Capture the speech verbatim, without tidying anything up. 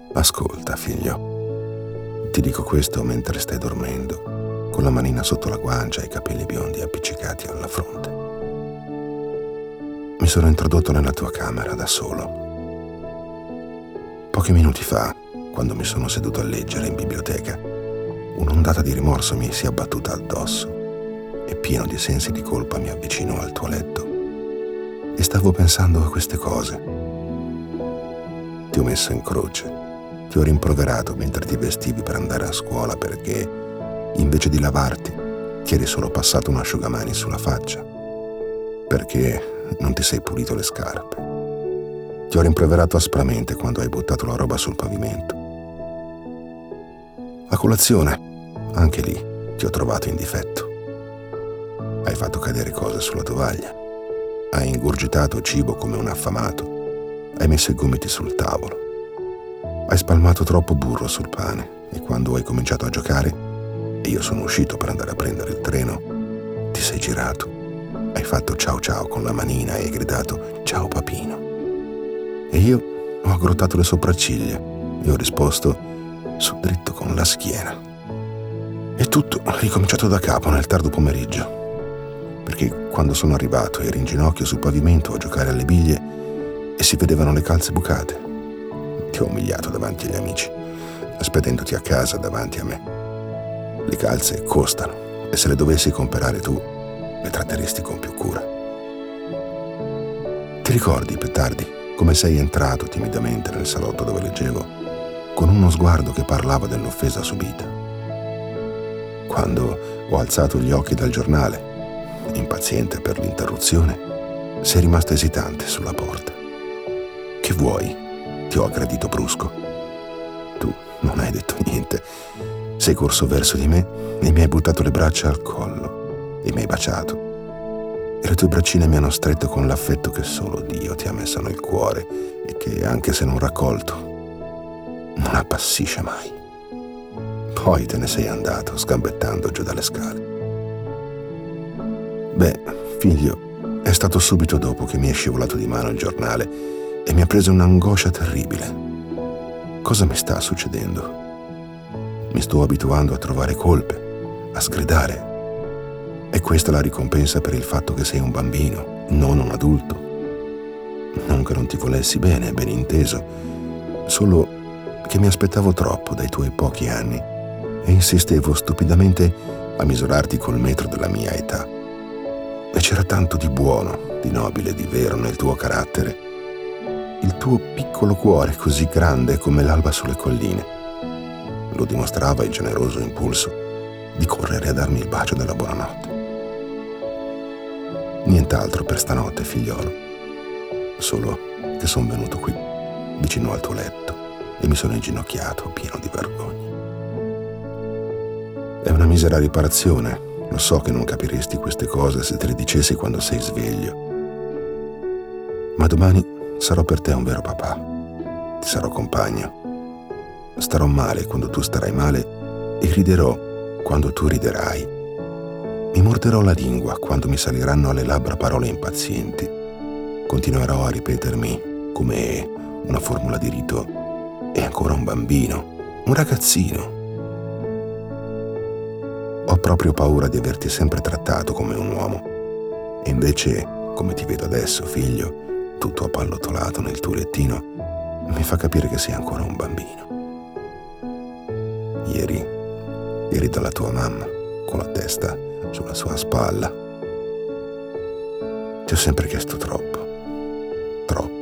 Ascolta, figlio. Ti dico questo mentre stai dormendo, con la manina sotto la guancia e i capelli biondi appiccicati alla fronte. Mi sono introdotto nella tua camera da solo. Pochi minuti fa, quando mi sono seduto a leggere in biblioteca, un'ondata di rimorso mi si è abbattuta addosso e pieno di sensi di colpa mi avvicino al tuo letto e stavo pensando a queste cose. Ti ho messo in croce, ti ho rimproverato mentre ti vestivi per andare a scuola perché, invece di lavarti, ti eri solo passato un asciugamani sulla faccia, perché non ti sei pulito le scarpe. Ti ho rimproverato aspramente quando hai buttato la roba sul pavimento. A colazione, anche lì, ti ho trovato in difetto. Hai fatto cadere cose sulla tovaglia. Hai ingurgitato cibo come un affamato. Hai messo i gomiti sul tavolo. Hai spalmato troppo burro sul pane e quando hai cominciato a giocare e io sono uscito per andare a prendere il treno, ti sei girato. Hai fatto ciao ciao con la manina e hai gridato ciao papino. E io ho aggrottato le sopracciglia e ho risposto su dritto con la schiena. E tutto è ricominciato da capo nel tardo pomeriggio, perché quando sono arrivato eri in ginocchio sul pavimento a giocare alle biglie e si vedevano le calze bucate. Ti ho umiliato davanti agli amici, spedendoti a casa davanti a me. Le calze costano e se le dovessi comprare tu, le tratteresti con più cura. Ti ricordi, più tardi, come sei entrato timidamente nel salotto dove leggevo, con uno sguardo che parlava dell'offesa subita? Quando ho alzato gli occhi dal giornale, impaziente per l'interruzione, sei rimasta esitante sulla porta. Che vuoi? Ti ho aggredito brusco. Tu non hai detto niente. Sei corso verso di me e mi hai buttato le braccia al collo e mi hai baciato. E le tue braccine mi hanno stretto con l'affetto che solo Dio ti ha messo nel cuore e che, anche se non raccolto, non appassisce mai. Poi te ne sei andato, sgambettando giù dalle scale. Beh, figlio, è stato subito dopo che mi è scivolato di mano il giornale e mi ha preso un'angoscia terribile. Cosa mi sta succedendo? Mi sto abituando a trovare colpe, a sgridare. E questa è la ricompensa per il fatto che sei un bambino, non un adulto. Non che non ti volessi bene, ben inteso, solo che mi aspettavo troppo dai tuoi pochi anni e insistevo stupidamente a misurarti col metro della mia età. E c'era tanto di buono, di nobile, di vero nel tuo carattere, il tuo piccolo cuore così grande come l'alba sulle colline. Lo dimostrava il generoso impulso di correre a darmi il bacio della buonanotte. Nient'altro per stanotte, figliolo, solo che sono venuto qui, vicino al tuo letto, e mi sono inginocchiato, pieno di vergogna. È una misera riparazione, lo so che non capiresti queste cose se te le dicessi quando sei sveglio, ma domani sarò per te un vero papà, ti sarò compagno, starò male quando tu starai male e riderò quando tu riderai. Mi morderò la lingua quando mi saliranno alle labbra parole impazienti. Continuerò a ripetermi come una formula di rito: è ancora un bambino, un ragazzino. Ho proprio paura di averti sempre trattato come un uomo. E invece, come ti vedo adesso, figlio, tutto appallottolato nel tuo lettino, mi fa capire che sei ancora un bambino. Ieri eri dalla tua mamma, con la testa sulla sua spalla. Ti ho sempre chiesto troppo, troppo.